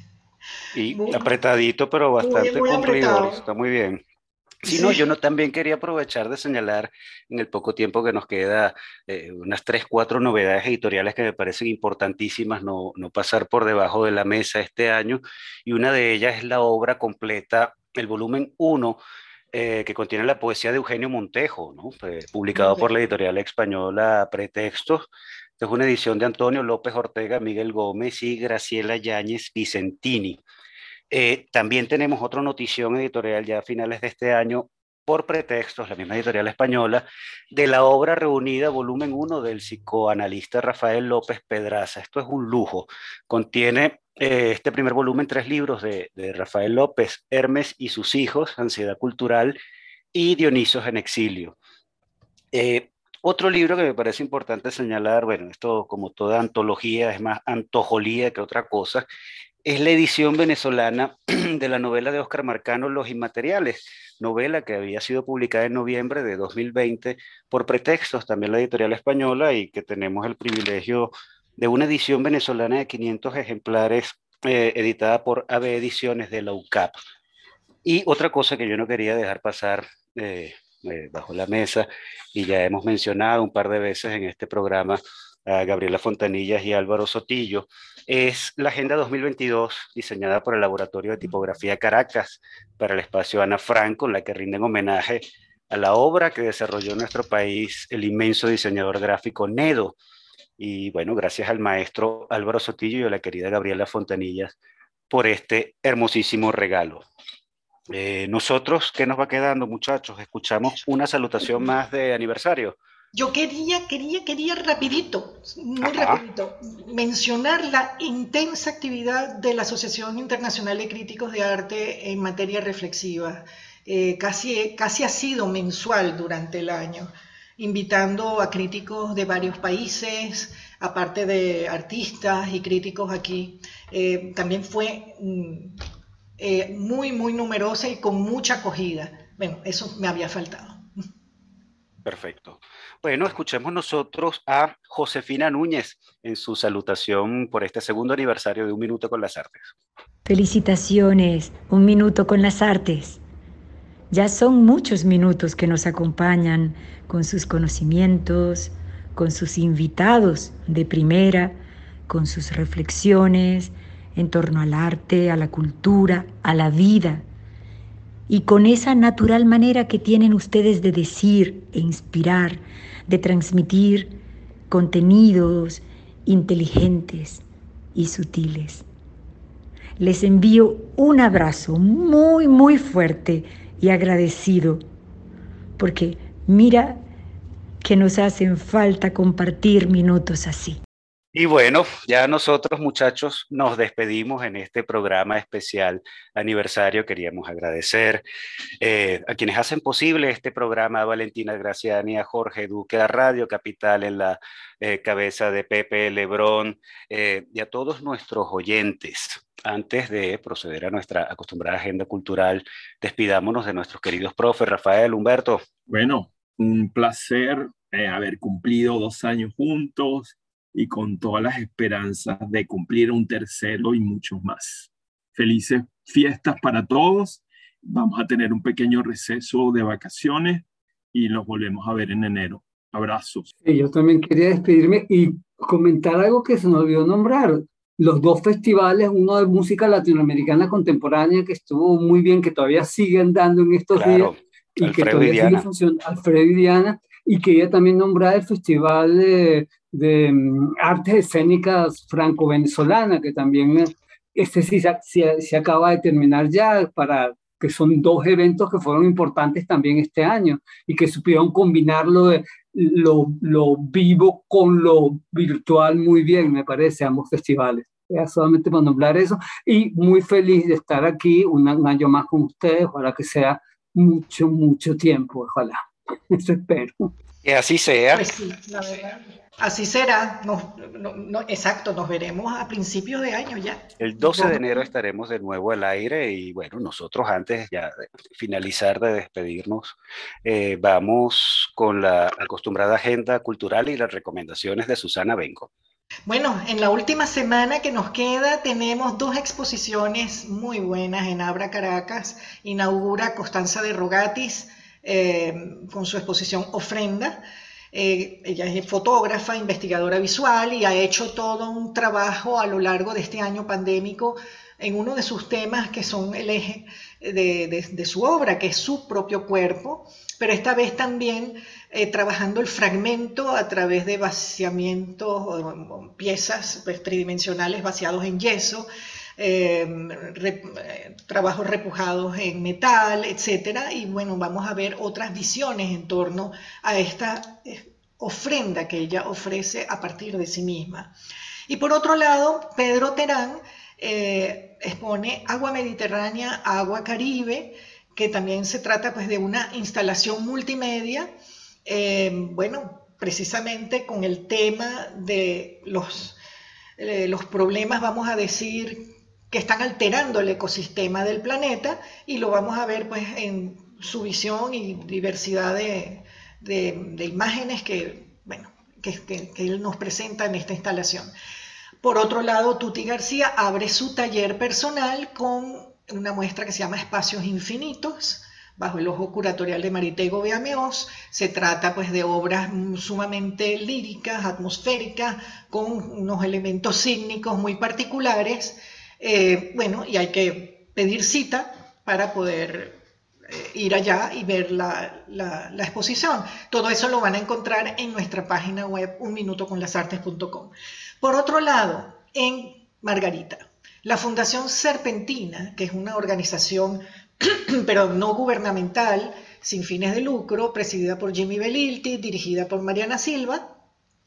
Y muy, apretadito, pero bastante muy, muy cumplidor, apretado. Está muy bien. Si Sí. no, yo no, también quería aprovechar de señalar en el poco tiempo que nos queda eh, unas tres, cuatro novedades editoriales que me parecen importantísimas no, no pasar por debajo de la mesa este año, y una de ellas es la obra completa, el volumen uno, eh, que contiene la poesía de Eugenio Montejo, ¿no? Eh, publicado Montejo. por la editorial española Pretextos. Esta es una edición de Antonio López Ortega, Miguel Gómez y Graciela Yáñez Vicentini. Eh, también tenemos otra notición editorial ya a finales de este año, por Pretextos, la misma editorial española, de la obra reunida, volumen uno, del psicoanalista Rafael López Pedraza. Esto es un lujo. Contiene eh, este primer volumen tres libros de, de Rafael López: Hermes y sus hijos, Ansiedad cultural, y Dionisos en exilio. Eh, Otro libro que me parece importante señalar, bueno, esto como toda antología es más antojolía que otra cosa, es la edición venezolana de la novela de Óscar Marcano, Los Inmateriales, novela que había sido publicada en noviembre de dos mil veinte por Pretextos, también la editorial española, y que tenemos el privilegio de una edición venezolana de quinientos ejemplares, eh, editada por A B Ediciones de la U C A P. Y otra cosa que yo no quería dejar pasar eh, eh, bajo la mesa, y ya hemos mencionado un par de veces en este programa a Gabriela Fontanillas y Álvaro Sotillo, es la Agenda dos mil veintidós, diseñada por el Laboratorio de Tipografía Caracas para el espacio Ana Frank, con la que rinden homenaje a la obra que desarrolló en nuestro país el inmenso diseñador gráfico Nedo. Y bueno, gracias al maestro Álvaro Sotillo y a la querida Gabriela Fontanillas por este hermosísimo regalo. Eh, nosotros, ¿qué nos va quedando, muchachos? Escuchamos una salutación más de aniversario. Yo quería, quería, quería rapidito, muy Ajá. rapidito, mencionar la intensa actividad de la Asociación Internacional de Críticos de Arte en materia reflexiva. Eh, casi, casi ha sido mensual durante el año, invitando a críticos de varios países, aparte de artistas y críticos aquí. Eh, también fue mm, eh, muy, muy numerosa y con mucha acogida. Bueno, eso me había faltado. Perfecto. Bueno, escuchemos nosotros a Josefina Núñez en su salutación por este segundo aniversario de Un Minuto con las Artes. Felicitaciones, Un Minuto con las Artes. Ya son muchos minutos que nos acompañan con sus conocimientos, con sus invitados de primera, con sus reflexiones en torno al arte, a la cultura, a la vida. y con esa natural manera que tienen ustedes de decir e inspirar, de transmitir contenidos inteligentes y sutiles. Les envío un abrazo muy, muy fuerte y agradecido, porque mira que nos hacen falta compartir minutos así. Y bueno, ya nosotros, muchachos, nos despedimos en este programa especial aniversario. Queríamos agradecer eh, a quienes hacen posible este programa, a Valentina Graciani, a Jorge Duque, a Radio Capital en la eh, cabeza de Pepe Lebrón, eh, y a todos nuestros oyentes. Antes de proceder a nuestra acostumbrada agenda cultural, despidámonos de nuestros queridos profes. Rafael, Humberto. Bueno, un placer eh, haber cumplido dos años juntos, y con todas las esperanzas de cumplir un tercero y muchos más. Felices fiestas para todos. Vamos a tener un pequeño receso de vacaciones y nos volvemos a ver en enero. Abrazos. Sí, yo también quería despedirme y comentar algo que se nos olvidó nombrar. Los dos festivales, uno de música latinoamericana contemporánea que estuvo muy bien, que todavía siguen dando en estos Claro, días y Alfredo que todavía y Diana. sigue funcionando, Alfredo y Diana, y quería también nombrar el Festival de, de um, Artes Escénicas Franco-Venezolana, que también eh, este sí se, se, se acaba de terminar ya, para que son dos eventos que fueron importantes también este año y que supieron combinar lo, de, lo, lo vivo con lo virtual muy bien, me parece, ambos festivales. Ya solamente para nombrar eso, y muy feliz de estar aquí un, un año más con ustedes, ojalá que sea mucho, mucho tiempo, ojalá. Eso espero. Que así sea. Pues sí, la verdad. Así será. Nos, no, no, exacto, nos veremos a principios de año ya. El doce de enero estaremos de nuevo al aire y bueno, nosotros antes ya de finalizar de despedirnos, eh, vamos con la acostumbrada agenda cultural y las recomendaciones de Susana Benco. Bueno, en la última semana que nos queda tenemos dos exposiciones muy buenas en Abra Caracas. Inaugura Costanza de Rogatis eh, con su exposición Ofrenda. Eh, ella es fotógrafa, investigadora visual y ha hecho todo un trabajo a lo largo de este año pandémico en uno de sus temas que son el eje de, de, de su obra, que es su propio cuerpo, pero esta vez también eh, trabajando el fragmento a través de vaciamientos, piezas pues, tridimensionales vaciados en yeso, eh, re, eh, trabajos repujados en metal, etcétera. Y bueno, vamos a ver otras visiones en torno a esta eh, ofrenda que ella ofrece a partir de sí misma. Y por otro lado, Pedro Terán eh, expone Agua Mediterránea, Agua Caribe, que también se trata pues, de una instalación multimedia, eh, bueno, precisamente con el tema de los, eh, los problemas, vamos a decir, que están alterando el ecosistema del planeta, y lo vamos a ver pues, en su visión y diversidad de, de, de imágenes que, bueno, que, que, que él nos presenta en esta instalación. Por otro lado, Tuti García abre su taller personal con una muestra que se llama Espacios Infinitos, bajo el ojo curatorial de Maritego Beameós. Se trata pues de obras sumamente líricas, atmosféricas, con unos elementos sígnicos muy particulares. Eh, bueno, y hay que pedir cita para poder eh, ir allá y ver la, la, la exposición. Todo eso lo van a encontrar en nuestra página web un minuto con las artes punto com. Por otro lado, en Margarita, la Fundación Serpentina, que es una organización pero no gubernamental, sin fines de lucro, presidida por Jimmy Belilti, dirigida por Mariana Silva,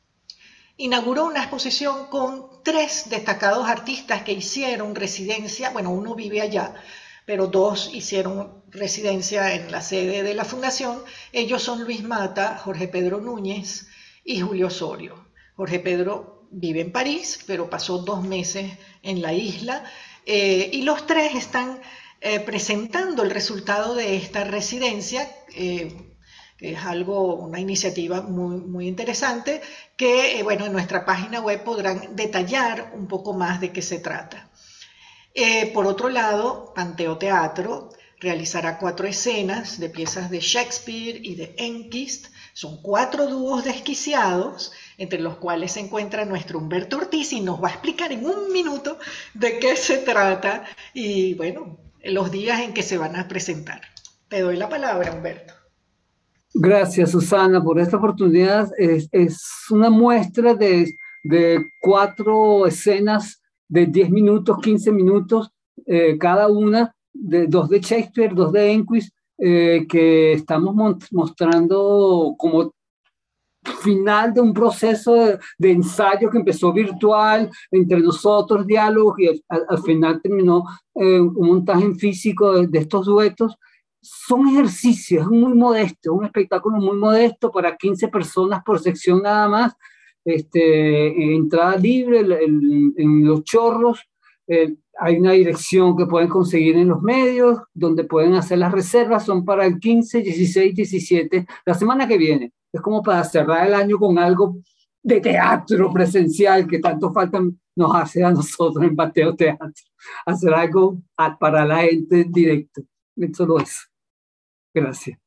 inauguró una exposición con tres destacados artistas que hicieron residencia, bueno, uno vive allá, pero dos hicieron residencia en la sede de la fundación. Ellos son Luis Mata, Jorge Pedro Núñez y Julio Osorio. Jorge Pedro vive en París, pero pasó dos meses en la isla, eh, y los tres están eh, presentando el resultado de esta residencia, eh, que es algo, una iniciativa muy, muy interesante, que eh, bueno, en nuestra página web podrán detallar un poco más de qué se trata. Eh, por otro lado, Panteo Teatro realizará cuatro escenas de piezas de Shakespeare y de Enquist. Son cuatro dúos desquiciados, entre los cuales se encuentra nuestro Humberto Ortiz y nos va a explicar en un minuto de qué se trata. Y bueno, los días en que se van a presentar. Te doy la palabra, Humberto. Gracias, Susana, por esta oportunidad. Es, es una muestra de, de cuatro escenas de diez minutos, quince minutos, eh, cada una, de, dos de Shakespeare, dos de Enquist, eh, que estamos mostrando como final de un proceso de, de ensayo que empezó virtual entre nosotros, diálogos, y al, al final terminó eh, un montaje en físico de, de estos duetos. Son ejercicios muy modestos, un espectáculo muy modesto para quince personas por sección nada más, este, entrada libre el, el, en Los Chorros. Eh, hay una dirección que pueden conseguir en los medios, donde pueden hacer las reservas, son para el quince, dieciséis, diecisiete, la semana que viene. Es como para cerrar el año con algo de teatro presencial que tanto falta nos hace a nosotros en Bateo Teatro. Hacer algo para la gente directo. Eso lo es. Gracias.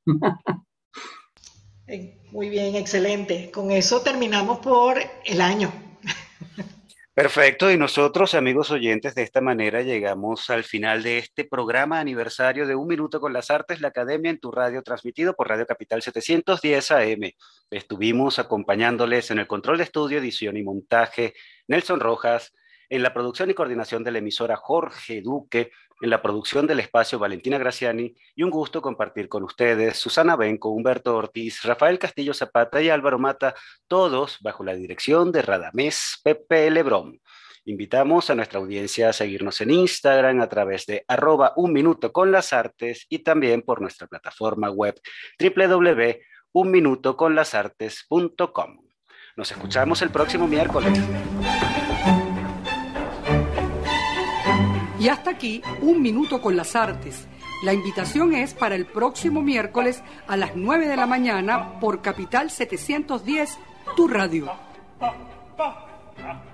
Muy bien, excelente. Con eso terminamos por el año. Perfecto, y nosotros, amigos oyentes, de esta manera llegamos al final de este programa aniversario de Un Minuto con las Artes, la Academia en tu Radio, transmitido por Radio Capital setecientos diez A M. Estuvimos acompañándoles en el control de estudio, edición y montaje, Nelson Rojas, en la producción y coordinación de la emisora Jorge Duque, en la producción del espacio Valentina Graciani, y un gusto compartir con ustedes Susana Benco, Humberto Ortiz, Rafael Castillo Zapata y Álvaro Mata, todos bajo la dirección de Radamés Pepe Lebrón. Invitamos a nuestra audiencia a seguirnos en Instagram a través de arroba un minuto con las artes y también por nuestra plataforma web doble u doble u doble u punto un minuto con las artes punto com. Nos escuchamos el próximo miércoles. Y hasta aquí, Un Minuto con las Artes. La invitación es para el próximo miércoles a las nueve de la mañana por Capital setecientos diez, tu radio.